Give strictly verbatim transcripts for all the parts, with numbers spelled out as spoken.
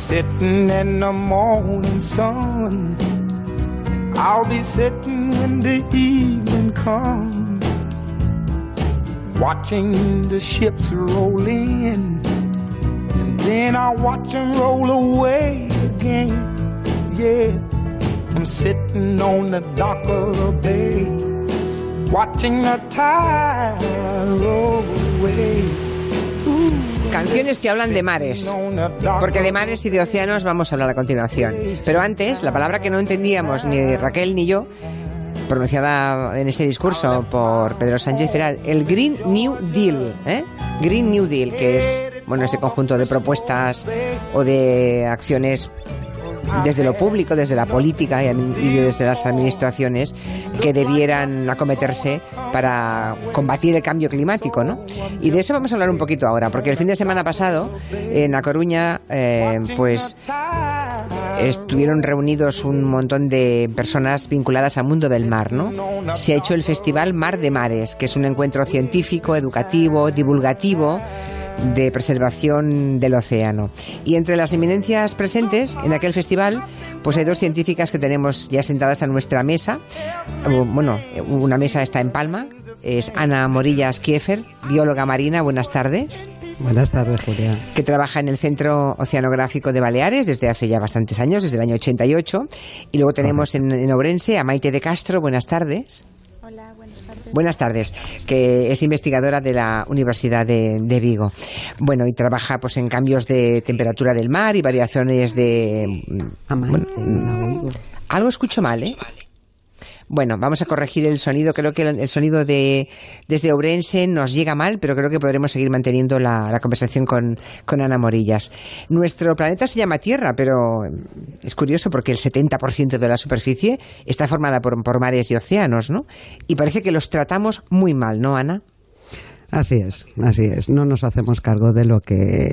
sitting in the morning sun. I'll be sitting when the evening comes, watching the ships roll in, and then I'll watch them roll away again. Yeah, I'm sitting on the dock of the bay, watching the tide roll away. Canciones que hablan de mares, porque de mares y de océanos vamos a hablar a continuación. Pero antes, la palabra que no entendíamos ni Raquel ni yo, pronunciada en este discurso por Pedro Sánchez, era el Green New Deal, ¿eh? Green New Deal, que es, bueno, ese conjunto de propuestas o de acciones desde lo público, desde la política y desde las administraciones que debieran acometerse para combatir el cambio climático, ¿no? Y de eso vamos a hablar un poquito ahora, porque el fin de semana pasado en A Coruña, eh, pues estuvieron reunidos un montón de personas vinculadas al mundo del mar, ¿no? Se ha hecho el Festival Mar de Mares, que es un encuentro científico, educativo, divulgativo, de preservación del océano. Y entre las eminencias presentes en aquel festival, pues hay dos científicas que tenemos ya sentadas a nuestra mesa. Bueno, una mesa está en Palma, es Ana Morillas Kiefer, bióloga marina. Buenas tardes. Buenas tardes, Julia. Que trabaja en el Centro Oceanográfico de Baleares desde hace ya bastantes años, desde el año ochenta y ocho. Y luego tenemos en, en Ourense a Maite de Castro. Buenas tardes. Hola, buenas tardes. Buenas tardes, que es investigadora de la Universidad de, de Vigo. Bueno, y trabaja pues en cambios de temperatura del mar y variaciones de... A Maite, bueno, la oigo. Algo escucho mal, ¿eh? Bueno, vamos a corregir el sonido. Creo que el sonido de desde Ourense nos llega mal, pero creo que podremos seguir manteniendo la, la conversación con, con Ana Morillas. Nuestro planeta se llama Tierra, pero es curioso porque el setenta por ciento de la superficie está formada por, por mares y océanos, ¿no? Y parece que los tratamos muy mal, ¿no, Ana? Así es, así es. No nos hacemos cargo de lo que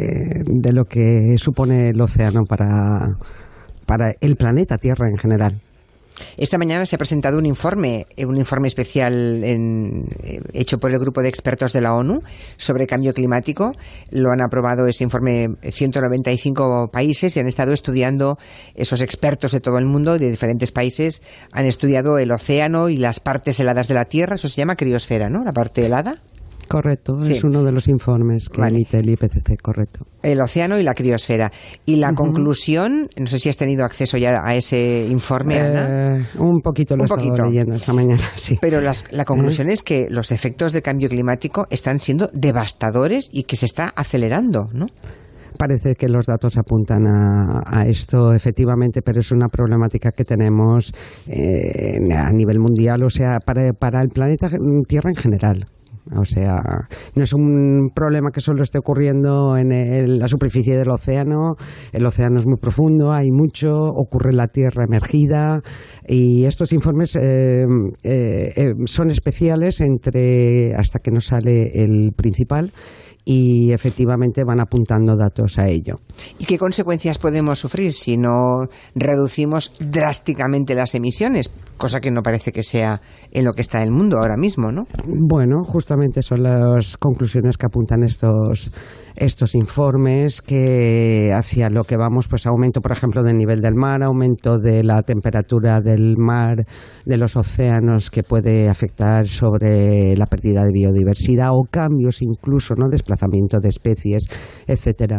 de lo que supone el océano para, para el planeta Tierra en general. Esta mañana se ha presentado un informe, un informe especial en, hecho por el grupo de expertos de la ONU sobre cambio climático. Lo han aprobado ese informe ciento noventa y cinco países y han estado estudiando, esos expertos de todo el mundo, de diferentes países, han estudiado el océano y las partes heladas de la Tierra. Eso se llama criosfera, ¿no? La parte helada. Correcto, sí. Es uno de los informes que vale. emite el I P C C, correcto. El océano y la criosfera. Y la uh-huh. conclusión, no sé si has tenido acceso ya a ese informe, eh, Ana. Un poquito lo he estado leyendo esta mañana, sí. Pero las, la conclusión ¿Eh? es que los efectos del cambio climático están siendo devastadores y que se está acelerando, ¿no? Parece que los datos apuntan a, a esto, efectivamente, pero es una problemática que tenemos eh, a nivel mundial, o sea, para, para el planeta Tierra en general. O sea, no es un problema que solo esté ocurriendo en el, la superficie del océano. El océano es muy profundo, hay mucho, ocurre en la Tierra emergida y estos informes eh, eh, son especiales entre hasta que nos sale el principal y efectivamente van apuntando datos a ello. ¿Y qué consecuencias podemos sufrir si no reducimos drásticamente las emisiones? Cosa que no parece que sea en lo que está el mundo ahora mismo, ¿no? Bueno, justamente son las conclusiones que apuntan estos estos informes, que hacia lo que vamos, pues aumento, por ejemplo, del nivel del mar, aumento de la temperatura del mar, de los océanos, que puede afectar sobre la pérdida de biodiversidad o cambios incluso, ¿no? Desplazamiento de especies, etcétera.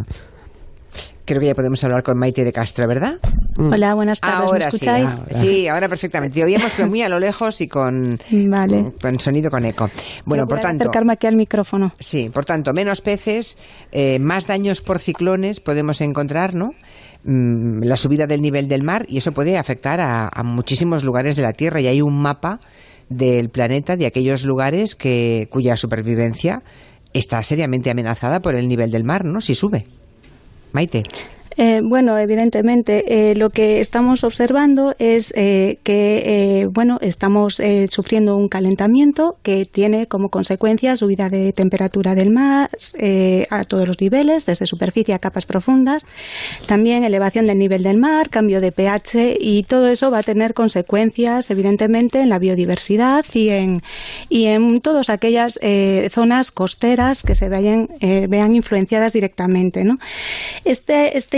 Creo que ya podemos hablar con Maite de Castro, ¿verdad? Hola, buenas tardes. Ahora ¿Me escucháis? Sí, ahora. sí, ahora perfectamente. Te oíamos, pero muy a lo lejos y con, vale. con, con sonido con eco. Bueno, por tanto, acercarme aquí al micrófono. Sí, por tanto, menos peces, eh, más daños por ciclones podemos encontrar, ¿no? Mm, la subida del nivel del mar, y eso puede afectar a, a muchísimos lugares de la Tierra. Y hay un mapa del planeta de aquellos lugares que cuya supervivencia está seriamente amenazada por el nivel del mar, ¿no? Si sube. Maite. Eh, bueno, evidentemente eh, lo que estamos observando es eh, que eh, bueno, estamos eh, sufriendo un calentamiento que tiene como consecuencia subida de temperatura del mar eh, a todos los niveles, desde superficie a capas profundas, también elevación del nivel del mar, cambio de pH, y todo eso va a tener consecuencias evidentemente en la biodiversidad y en y en todas aquellas eh, zonas costeras que se vean, eh, vean influenciadas directamente, ¿no? Este, este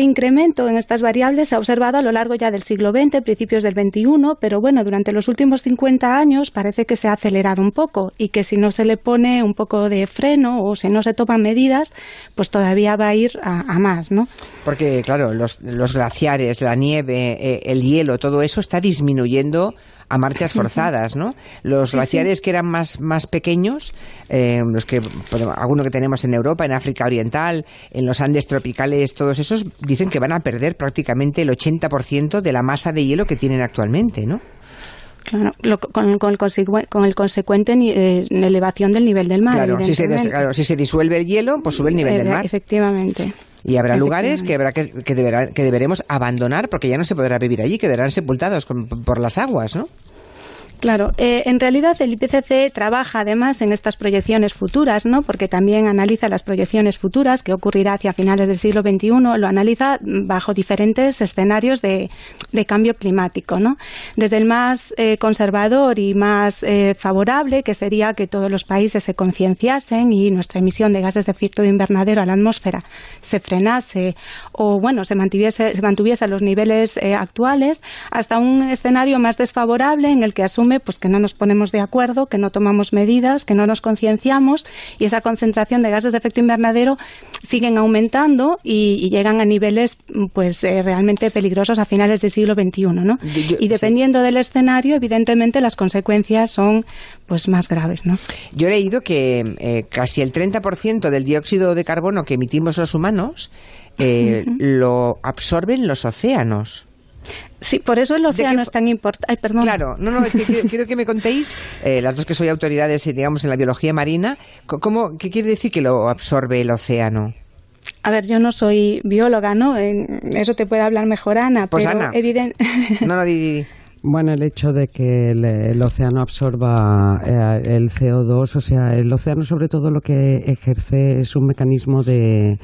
incremento en estas variables se ha observado a lo largo ya del siglo veinte, principios del veintiuno, pero bueno, durante los últimos cincuenta años parece que se ha acelerado un poco y que si no se le pone un poco de freno o si no se toman medidas, pues todavía va a ir a, a más, ¿no? Porque, claro, los, los glaciares, la nieve, eh, el hielo, todo eso está disminuyendo a marchas forzadas, ¿no? Los sí, glaciares sí. que eran más, más pequeños, eh, los que algunos que tenemos en Europa, en África Oriental, en los Andes tropicales, todos esos dicen que van a perder prácticamente el ochenta por ciento de la masa de hielo que tienen actualmente, ¿no? Claro, lo, con, con, el con el consecuente eh, elevación del nivel del mar. Claro si, se des, claro, si se disuelve el hielo, pues sube el nivel eh, del mar. Efectivamente. Y habrá lugares que habrá que, que, deberá, que deberemos abandonar porque ya no se podrá vivir allí, quedarán sepultados con, por las aguas, ¿no? Claro, eh, en realidad el I P C C trabaja además en estas proyecciones futuras, ¿no? Porque también analiza las proyecciones futuras, que ocurrirá hacia finales del siglo veintiuno, lo analiza bajo diferentes escenarios de, de cambio climático, ¿no? Desde el más eh, conservador y más eh, favorable, que sería que todos los países se concienciasen y nuestra emisión de gases de efecto de invernadero a la atmósfera se frenase o, bueno, se mantuviese, se mantuviese a los niveles eh, actuales, hasta un escenario más desfavorable en el que asume pues que no nos ponemos de acuerdo, que no tomamos medidas, que no nos concienciamos y esa concentración de gases de efecto invernadero siguen aumentando y, y llegan a niveles pues eh, realmente peligrosos a finales del siglo veintiuno, ¿no? Yo, y dependiendo sí. del escenario, evidentemente las consecuencias son pues más graves, ¿no? Yo he leído que eh, casi el treinta por ciento del dióxido de carbono que emitimos los humanos eh, uh-huh. lo absorben los océanos. Sí, por eso el océano es tan importante. Ay, perdón. Claro, no, no, es que quiero, quiero que me contéis, eh, las dos que soy autoridades, digamos, en la biología marina, ¿cómo, ¿qué quiere decir que lo absorbe el océano? A ver, yo no soy bióloga, ¿no? En eso te puede hablar mejor Ana. Pues pero Ana. Evident... no, no, di, di, di. Bueno, el hecho de que el, el océano absorba eh, el C O dos, o sea, el océano sobre todo lo que ejerce es un mecanismo de...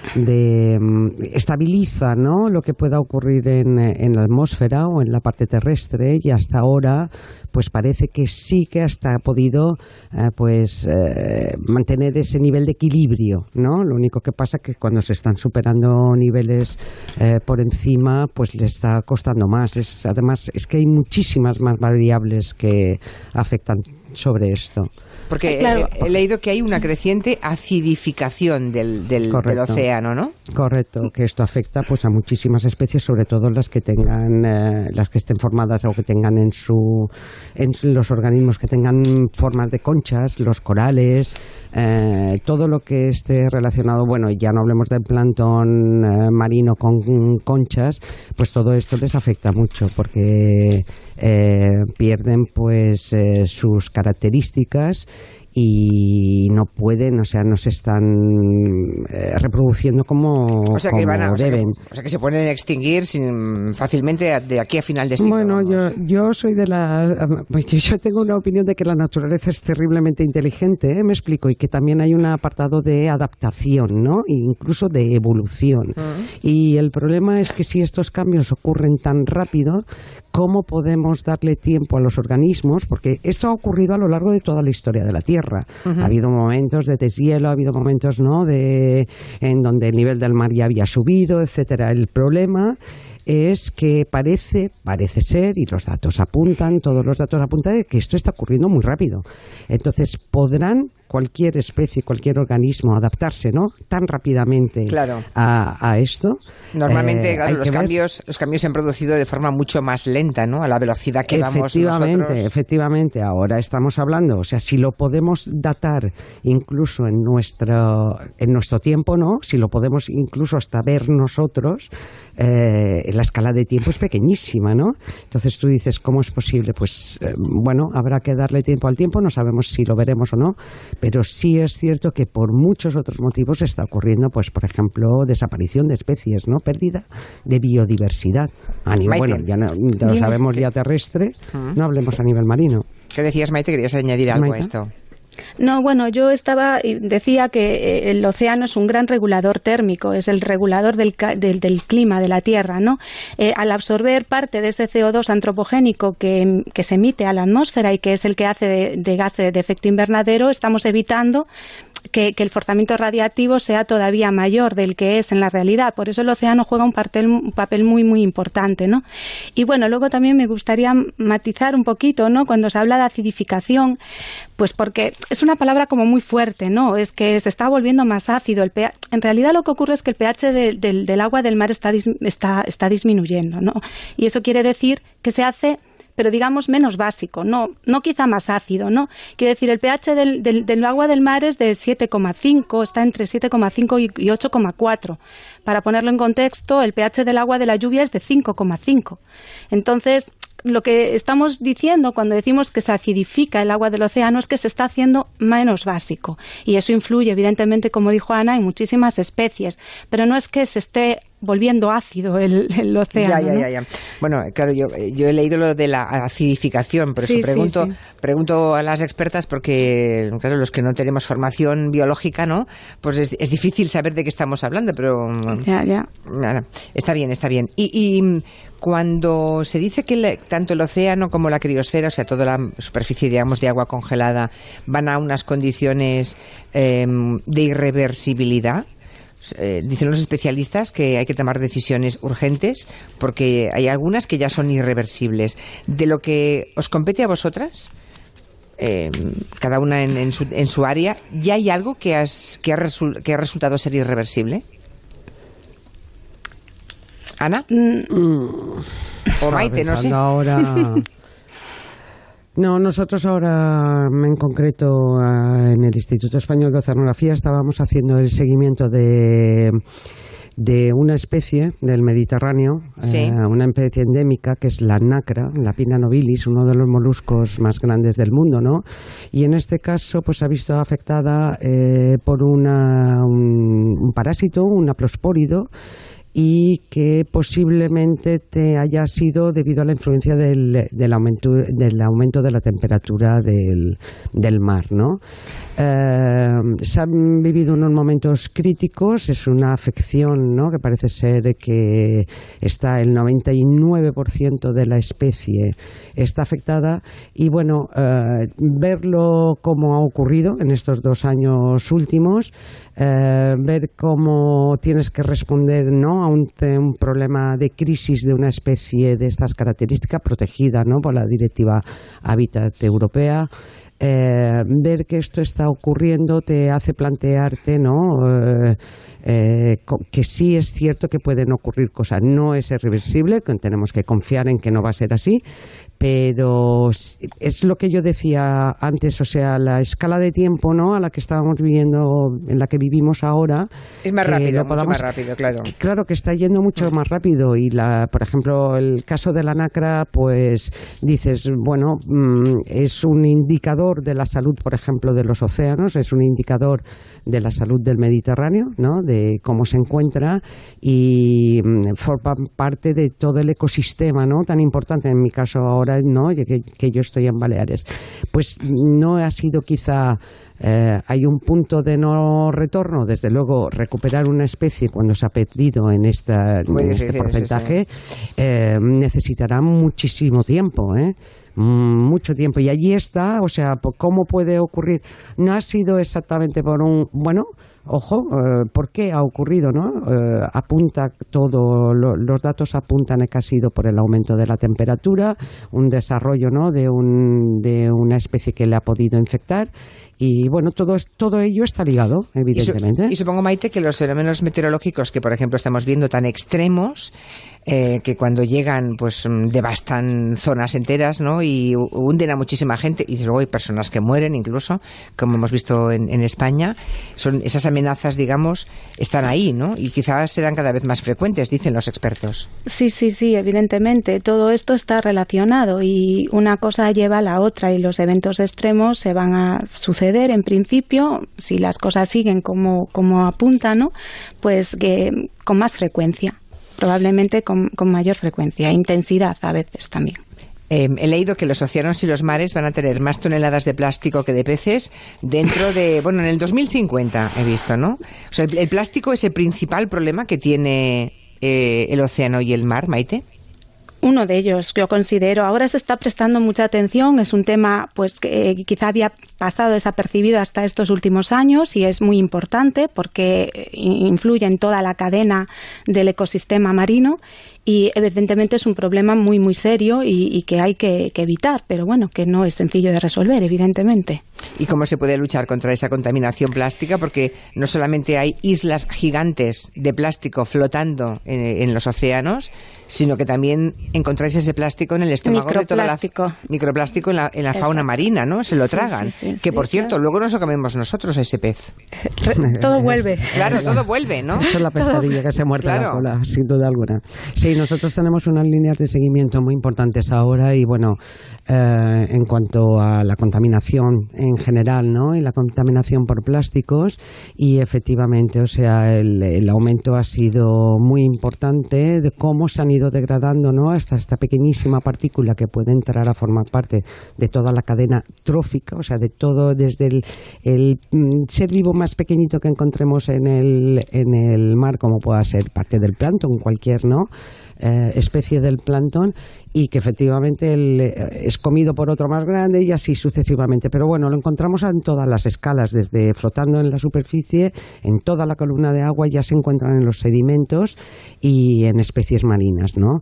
de estabiliza, ¿no?, lo que pueda ocurrir en, en la atmósfera o en la parte terrestre, y hasta ahora pues parece que sí que hasta ha podido eh, pues eh, mantener ese nivel de equilibrio, ¿no? Lo único que pasa es que cuando se están superando niveles eh, por encima, pues le está costando más. Es, además es que hay muchísimas más variables que afectan sobre esto. Porque claro. he, he leído que hay una creciente acidificación del, del, del océano, ¿no? Correcto, que esto afecta pues a muchísimas especies, sobre todo las que tengan, eh, las que estén formadas o que tengan en su, en los organismos que tengan formas de conchas, los corales, eh, todo lo que esté relacionado, bueno, ya no hablemos del plancton eh, marino con conchas, pues todo esto les afecta mucho porque eh, pierden pues eh, sus características y no pueden, o sea, no se están eh, reproduciendo como, o sea que como van a, o sea deben. Que, o sea que se pueden extinguir sin, fácilmente de aquí a final de siglo. Bueno, yo, yo soy de la... Yo tengo una opinión de que la naturaleza es terriblemente inteligente, ¿eh? Me explico, y que también hay un apartado de adaptación, ¿no? Incluso de evolución. Uh-huh. Y el problema es que si estos cambios ocurren tan rápido, ¿cómo podemos darle tiempo a los organismos? Porque esto ha ocurrido a lo largo de toda la historia de la Tierra. Uh-huh. Ha habido momentos de deshielo, ha habido momentos, ¿no?, de en donde el nivel del mar ya había subido, etcétera. El problema es que parece, parece ser, y los datos apuntan, todos los datos apuntan de que esto está ocurriendo muy rápido. Entonces, ¿podrán cualquier especie, cualquier organismo adaptarse, ¿no?, tan rápidamente claro. a, a esto? Normalmente, eh, claro, los cambios, los cambios se han producido de forma mucho más lenta, ¿no?, a la velocidad que vamos efectivamente, nosotros. Efectivamente, ahora estamos hablando, o sea, si lo podemos datar incluso en nuestro, en nuestro tiempo, ¿no?, si lo podemos incluso hasta ver nosotros, eh, la escala de tiempo es pequeñísima, ¿no? Entonces tú dices, ¿cómo es posible? Pues, eh, bueno, habrá que darle tiempo al tiempo, no sabemos si lo veremos o no, pero sí es cierto que por muchos otros motivos está ocurriendo, pues, por ejemplo, desaparición de especies, ¿no?, pérdida de biodiversidad. A nivel, bueno, ya, no, ya lo sabemos ya terrestre, uh-huh. no hablemos a nivel marino. ¿Qué decías, Maite? ¿Querías añadir algo Maite? a esto? No, bueno, yo estaba decía que el océano es un gran regulador térmico, es el regulador del, del, del clima de la Tierra, ¿no? Eh, al absorber parte de ese C O dos antropogénico que, que se emite a la atmósfera y que es el que hace de, de gases de efecto invernadero, estamos evitando Que, que el forzamiento radiactivo sea todavía mayor del que es en la realidad. Por eso el océano juega un papel, un papel muy, muy importante, ¿no? Y bueno, luego también me gustaría matizar un poquito, ¿no? Cuando se habla de acidificación, pues porque es una palabra como muy fuerte, ¿no? Es que se está volviendo más ácido. El pH, en realidad lo que ocurre es que el pH de, de, del agua del mar está, está, está disminuyendo, ¿no? Y eso quiere decir que se hace, pero digamos menos básico, no, no quizá más ácido, ¿no? Quiero decir, el pH del, del, del agua del mar es de siete coma cinco, está entre siete coma cinco y, y ocho coma cuatro. Para ponerlo en contexto, el pH del agua de la lluvia es de cinco coma cinco. Entonces, lo que estamos diciendo cuando decimos que se acidifica el agua del océano es que se está haciendo menos básico. Y eso influye, evidentemente, como dijo Ana, en muchísimas especies. Pero no es que se esté volviendo ácido el, el océano. Ya, ya, ¿no? ya, ya. Bueno, claro, yo, yo he leído lo de la acidificación, por eso sí, pregunto, sí, sí. pregunto a las expertas porque, claro, los que no tenemos formación biológica, ¿no? Pues es, es difícil saber de qué estamos hablando, pero ya, ya. Nada, está bien, está bien. Y, y cuando se dice que le, tanto el océano como la criosfera, o sea, toda la superficie, digamos, de agua congelada, van a unas condiciones eh, de irreversibilidad, Eh, dicen los especialistas que hay que tomar decisiones urgentes porque hay algunas que ya son irreversibles. De lo que os compete a vosotras, eh, cada una en, en, su, en su área, ¿ya hay algo que, has, que, ha resu- que ha resultado ser irreversible? ¿Ana? Mm. ¿O Maite? No sé. Ahora... No, nosotros ahora, en concreto, en el Instituto Español de Oceanografía, estábamos haciendo el seguimiento de, de una especie del Mediterráneo, sí. eh, una especie endémica que es la nacra, la Pinna nobilis, uno de los moluscos más grandes del mundo, ¿no? Y en este caso, pues se ha visto afectada eh, por una, un, un parásito, un aplospórido, y que posiblemente te haya sido debido a la influencia del, del, aumento, del aumento de la temperatura del, del mar, ¿no? Eh, se han vivido unos momentos críticos, es una afección, ¿no?, que parece ser que está el noventa y nueve por ciento de la especie está afectada y bueno, eh, verlo como ha ocurrido en estos dos años últimos, eh, ver cómo tienes que responder, ¿no?, a un, un problema de crisis de una especie de estas características protegida, ¿no?, por la Directiva Hábitat Europea. Eh, ver que esto está ocurriendo te hace plantearte, ¿no?, eh, eh, que sí es cierto que pueden ocurrir cosas. No es irreversible, tenemos que confiar en que no va a ser así, pero es lo que yo decía antes, o sea, la escala de tiempo, ¿no?, a la que estábamos viviendo, en la que vivimos ahora, es más rápido, mucho más rápido, claro. Claro que está yendo mucho más rápido y, la, por ejemplo, el caso de la nacra, pues dices, bueno, es un indicador de la salud, por ejemplo, de los océanos, es un indicador de la salud del Mediterráneo, ¿no?, de cómo se encuentra y forma parte de todo el ecosistema, ¿no?, tan importante, en mi caso ahora, ¿no?, que, que yo estoy en Baleares. Pues no ha sido quizá... Eh, hay un punto de no retorno, desde luego recuperar una especie cuando se ha perdido en, esta, en este porcentaje sí, sí. Eh, necesitará muchísimo tiempo, ¿eh? mucho tiempo y allí está, o sea, ¿cómo puede ocurrir? No ha sido exactamente por un, bueno, ojo, eh, ¿por qué ha ocurrido, no? Eh, apunta todo, lo, los datos apuntan a que ha sido por el aumento de la temperatura, un desarrollo, ¿no?, de un de una especie que le ha podido infectar. Y bueno, todo, todo ello está ligado, evidentemente. Y, su, y supongo, Maite, que los fenómenos meteorológicos que, por ejemplo, estamos viendo tan extremos, eh, que cuando llegan, pues devastan zonas enteras, ¿no?, y hunden a muchísima gente, y luego hay personas que mueren incluso, como hemos visto en, en España. Son esas amenazas, digamos, están ahí, ¿no? Y quizás serán cada vez más frecuentes, dicen los expertos. Sí, sí, sí, evidentemente. Todo esto está relacionado y una cosa lleva a la otra y los eventos extremos se van a suceder. En principio, si las cosas siguen como, como apuntan, ¿no?, pues que con más frecuencia, probablemente con, con mayor frecuencia, intensidad a veces también. Eh, he leído que los océanos y los mares van a tener más toneladas de plástico que de peces dentro de, bueno, en el dos mil cincuenta he visto, ¿no? O sea, el, el plástico es el principal problema que tiene eh, el océano y el mar, Maite. Uno de ellos, yo considero. Ahora se está prestando mucha atención. Es un tema pues que quizá había pasado desapercibido hasta estos últimos años y es muy importante porque influye en toda la cadena del ecosistema marino y evidentemente es un problema muy muy serio y, y que hay que, que evitar, pero bueno, que no es sencillo de resolver, evidentemente. ¿Y cómo se puede luchar contra esa contaminación plástica? Porque no solamente hay islas gigantes de plástico flotando en, en los océanos, sino que también encontráis ese plástico en el estómago de toda la microplástico en la, en la fauna marina, ¿no? Se lo tragan. Sí, sí, sí, que por sí, cierto, claro. Luego nos lo comemos nosotros a ese pez. Todo vuelve. Claro, todo vuelve, ¿no? Eso es la pescadilla que se muerde claro. la cola, sin duda alguna. Sí, nosotros tenemos unas líneas de seguimiento muy importantes ahora y bueno, eh, en cuanto a la contaminación en general, ¿no? Y la contaminación por plásticos y efectivamente, o sea, el, el aumento ha sido muy importante de cómo se han ido degradando, ¿no? Hasta esta pequeñísima partícula que puede entrar a formar parte de toda la cadena trófica, o sea, de todo desde el, el ser vivo más pequeñito que encontremos en el, en el mar, como pueda ser parte del plancton, cualquier, ¿no? Eh, especie del plancton y que efectivamente el, eh, es comido por otro más grande y así sucesivamente. Pero bueno, lo encontramos en todas las escalas, desde flotando en la superficie, en toda la columna de agua, ya se encuentran en los sedimentos y en especies marinas, ¿no?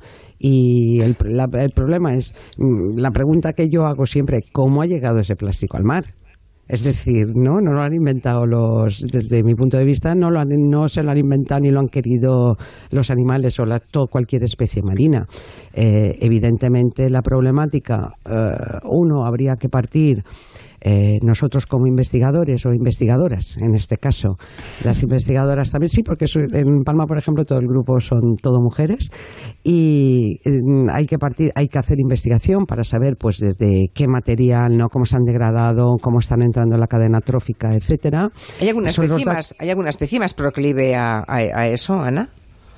Y el, la, el problema es, la pregunta que yo hago siempre, ¿cómo ha llegado ese plástico al mar? Es decir, no, no lo han inventado los, desde mi punto de vista, no lo han, no se lo han inventado ni lo han querido los animales o la, todo, cualquier especie marina. Eh, evidentemente la problemática, eh, uno, habría que partir Eh, nosotros como investigadores o investigadoras, en este caso, las investigadoras también, sí, porque en Palma, por ejemplo, todo el grupo son todo mujeres y eh, hay que partir, hay que hacer investigación para saber, pues, desde qué material, no, cómo se han degradado, cómo están entrando en la cadena trófica, etcétera. ¿Hay alguna especie más, hay alguna especie más proclive a, a, a eso, Ana?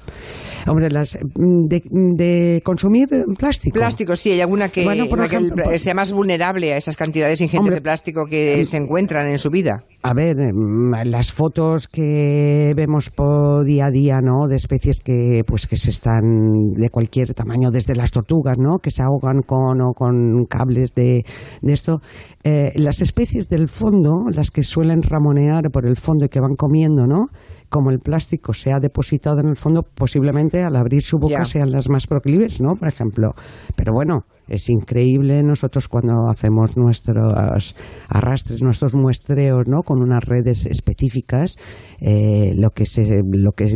Hombre, las de, de consumir plástico. Plástico, sí, hay alguna que, bueno, por ejemplo, que el, sea más vulnerable a esas cantidades ingentes hombre, de plástico que eh, se encuentran en su vida. A ver, las fotos que vemos por día a día, ¿no? De especies que, pues, que se están de cualquier tamaño, desde las tortugas, ¿no? Que se ahogan con o con cables de, de esto. Eh, las especies del fondo, las que suelen ramonear por el fondo y que van comiendo, ¿no? Como el plástico se ha depositado en el fondo, posiblemente al abrir su boca yeah. sean las más proclives, ¿no? Por ejemplo. Pero bueno, es increíble nosotros cuando hacemos nuestros arrastres, nuestros muestreos, ¿no? Con unas redes específicas, eh, lo que se, lo que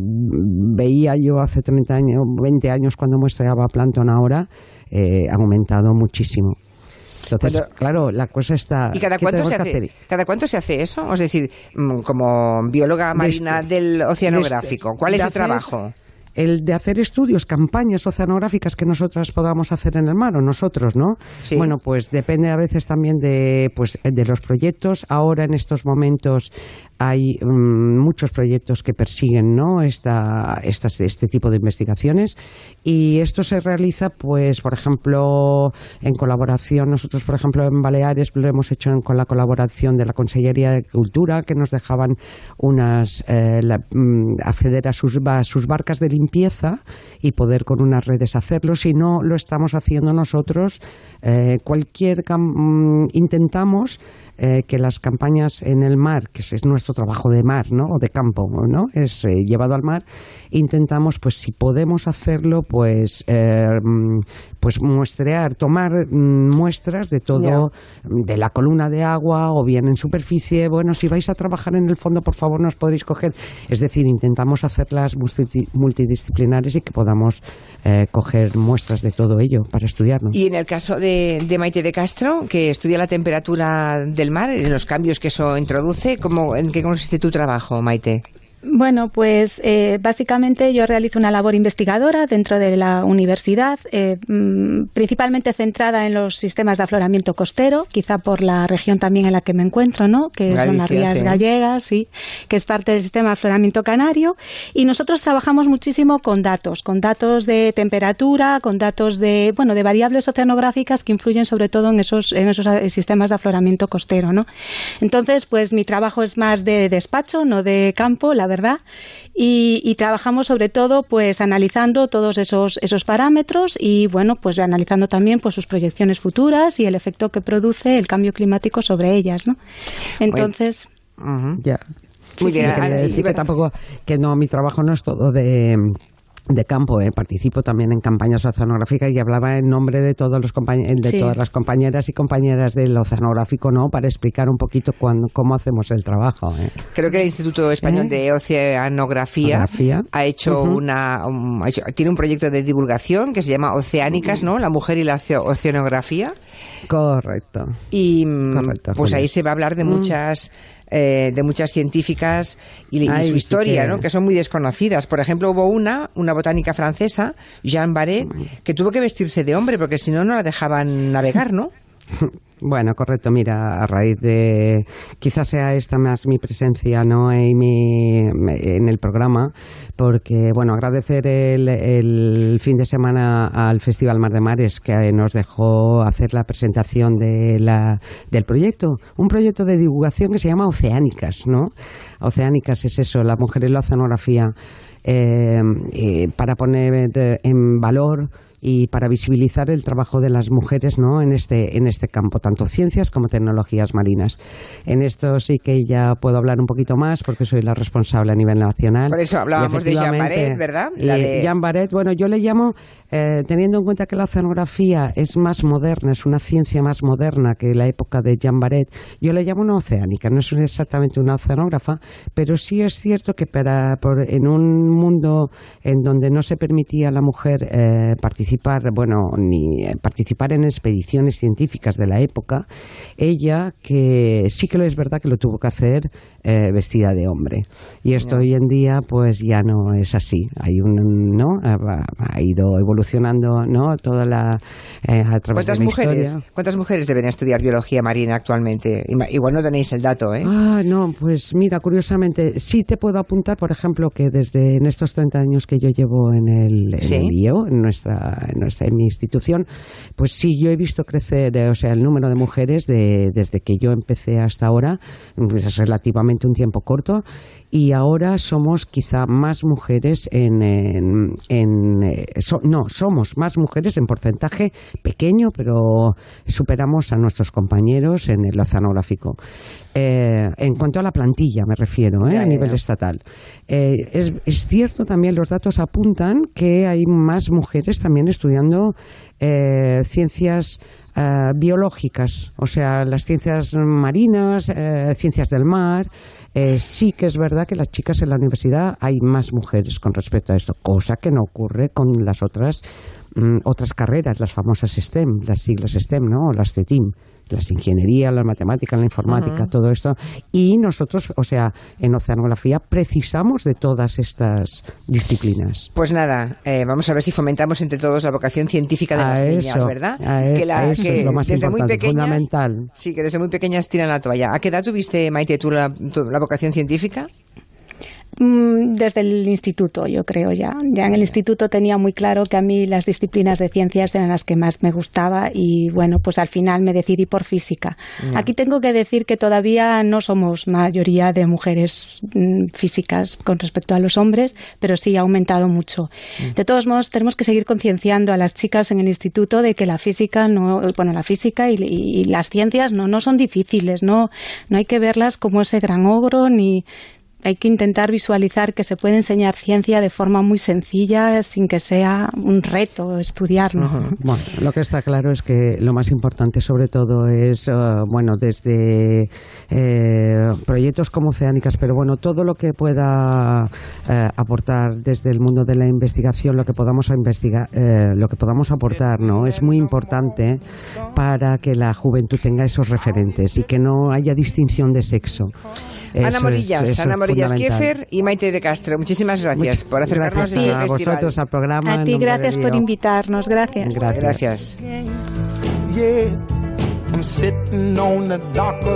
veía yo hace treinta años, veinte años cuando muestreaba plancton ahora, eh, ha aumentado muchísimo. Entonces, Cuando, claro, la cosa está... ¿Y cada cuánto, se hace, cada cuánto se hace eso? Es decir, como bióloga marina este, del oceanográfico, este, ¿cuál es el hacer, trabajo? El de hacer estudios, campañas oceanográficas que nosotras podamos hacer en el mar, o nosotros, ¿no? Sí. Bueno, pues depende a veces también de, pues, de los proyectos. Ahora, en estos momentos, hay um, muchos proyectos que persiguen, ¿no? Esta, estas, este tipo de investigaciones y esto se realiza, pues, por ejemplo, en colaboración. Nosotros, por ejemplo, en Baleares lo hemos hecho en, con la colaboración de la Consellería de Cultura, que nos dejaban unas eh, la, um, acceder a sus, a sus barcas de limpieza y poder con unas redes hacerlo. Si no lo estamos haciendo nosotros, eh, cualquier cam- intentamos eh, que las campañas en el mar, que es nuestro trabajo de mar, ¿no? O de campo, ¿no? Es eh, llevado al mar. Intentamos, pues, si podemos hacerlo, pues, eh, pues muestrear, tomar mm, muestras de todo, yeah. de la columna de agua o bien en superficie. Bueno, si vais a trabajar en el fondo, por favor, nos podréis coger. Es decir, intentamos hacerlas multi- multidisciplinares y que podamos eh, coger muestras de todo ello para estudiarlo. Y en el caso de, de Maite de Castro, que estudia la temperatura del mar, en los cambios que eso introduce, ¿cómo, ¿en qué consiste tu trabajo, Maite? Bueno, pues eh, básicamente yo realizo una labor investigadora dentro de la universidad, eh, principalmente centrada en los sistemas de afloramiento costero, quizá por la región también en la que me encuentro, ¿no? Que Galicia, son las rías sí. gallegas, sí, que es parte del sistema de afloramiento canario. Y nosotros trabajamos muchísimo con datos, con datos de temperatura, con datos de, bueno, de variables oceanográficas que influyen sobre todo en esos, en esos sistemas de afloramiento costero, ¿no? Entonces, pues mi trabajo es más de despacho, no de campo, la verdad, y, y trabajamos sobre todo pues analizando todos esos esos parámetros y bueno, pues analizando también pues sus proyecciones futuras y el efecto que produce el cambio climático sobre ellas, ¿no? Entonces, bueno, uh-huh. ya. Muy sí, bien, sí, decir sí, que tampoco que no, mi trabajo no es todo de de campo, eh. participo también en campañas oceanográficas y hablaba en nombre de todos los compañ- de sí. todas las compañeras y compañeras del oceanográfico, ¿no? Para explicar un poquito cuándo, cómo hacemos el trabajo. ¿eh? Creo que el Instituto Español ¿Eh? de Oceanografía ¿Ografía? ha hecho uh-huh. una un, ha hecho, tiene un proyecto de divulgación que se llama Oceánicas, ¿no? La mujer y la oceanografía. Correcto. Y Correcto, pues ahí se va a hablar de muchas Eh, de muchas científicas y, Ay, y su historia, sí que... ¿no? que son muy desconocidas. Por ejemplo, hubo una, una botánica francesa, Jeanne Barret, que tuvo que vestirse de hombre porque si no, no la dejaban navegar, ¿no? Bueno, correcto. Mira, a raíz de... Quizás sea esta más mi presencia, ¿no? En, mi, en el programa, porque, bueno, agradecer el, el fin de semana al Festival Mar de Mares que nos dejó hacer la presentación de la, del proyecto. Un proyecto de divulgación que se llama Oceánicas, ¿no? Oceánicas es eso, la mujer en la oceanografía, eh, eh, para poner en valor y para visibilizar el trabajo de las mujeres, ¿no? en este en este campo, tanto ciencias como tecnologías marinas. En esto sí que ya puedo hablar un poquito más porque soy la responsable a nivel nacional. Por eso hablábamos de Jeanne Barret, ¿verdad? La de Jeanne Barret, bueno, yo le llamo, eh, teniendo en cuenta que la oceanografía es más moderna, es una ciencia más moderna que la época de Jeanne Barret, yo le llamo una oceánica, no es exactamente una oceanógrafa, pero sí es cierto que para por, en un mundo en donde no se permitía a la mujer eh, participar participar, bueno, ni participar en expediciones científicas de la época, ella, que sí que es verdad que lo tuvo que hacer eh, vestida de hombre. Y esto no. hoy en día, pues ya no es así. Hay un, ¿no? Ha, ha ido evolucionando, ¿no? Toda la eh, a través ¿Cuántas de la mujeres? historia. ¿Cuántas mujeres deben estudiar biología marina actualmente? Igual no tenéis el dato, ¿eh? Ah, no, pues mira, curiosamente, sí te puedo apuntar, por ejemplo, que desde en estos treinta años que yo llevo en el, en ¿Sí? el I E O, en nuestra, en nuestra en mi institución, pues sí, yo he visto crecer, o sea, el número de mujeres de, desde que yo empecé hasta ahora, es relativamente un tiempo corto, y ahora somos quizá más mujeres en, en, en so, no, somos más mujeres en porcentaje pequeño, pero superamos a nuestros compañeros en el oceanográfico. Eh, en cuanto a la plantilla me refiero, ¿eh? ya, a nivel ya. estatal. Eh, es, es cierto también, los datos apuntan que hay más mujeres también estudiando eh, ciencias Uh, biológicas, o sea, las ciencias marinas, uh, ciencias del mar. Eh, sí que es verdad que las chicas en la universidad hay más mujeres con respecto a esto, cosa que no ocurre con las otras mm, otras carreras, las famosas STEM, las siglas STEM, ¿no? O las CETIM, las ingeniería, la matemática, la informática, uh-huh. todo esto. Y nosotros, o sea, en oceanografía precisamos de todas estas disciplinas. Pues nada, eh, vamos a ver si fomentamos entre todos la vocación científica de a las eso, niñas, ¿verdad? A que la, eso que es lo más desde importante, muy pequeñas, fundamental. Sí, que desde muy pequeñas tiran la toalla. ¿A qué edad tuviste, Maite, tú la, tu, la vocación científica? Desde el instituto, yo creo ya. Ya en el instituto tenía muy claro que a mí las disciplinas de ciencias eran las que más me gustaba y bueno, pues al final me decidí por física. No. Aquí tengo que decir que todavía no somos mayoría de mujeres mm, físicas con respecto a los hombres, pero sí ha aumentado mucho. Mm. De todos modos, tenemos que seguir concienciando a las chicas en el instituto de que la física no, bueno, la física y, y, y las ciencias no, no son difíciles, no, no hay que verlas como ese gran ogro ni hay que intentar visualizar que se puede enseñar ciencia de forma muy sencilla, sin que sea un reto estudiarlo. Uh-huh. Bueno, lo que está claro es que lo más importante sobre todo es, uh, bueno, desde eh, proyectos como Oceánicas, pero bueno, todo lo que pueda eh, aportar desde el mundo de la investigación, lo que podamos investigar, eh, lo que podamos aportar, ¿no? Es muy importante para que la juventud tenga esos referentes y que no haya distinción de sexo. Ana Morillas, Ana Morillas. maravillas, Kiefer y Maite de Castro. Muchísimas gracias Muchas por acercarnos gracias a este a festival. Vosotros, al programa. A ti, gracias por invitarnos. Gracias. Gracias. Gracias.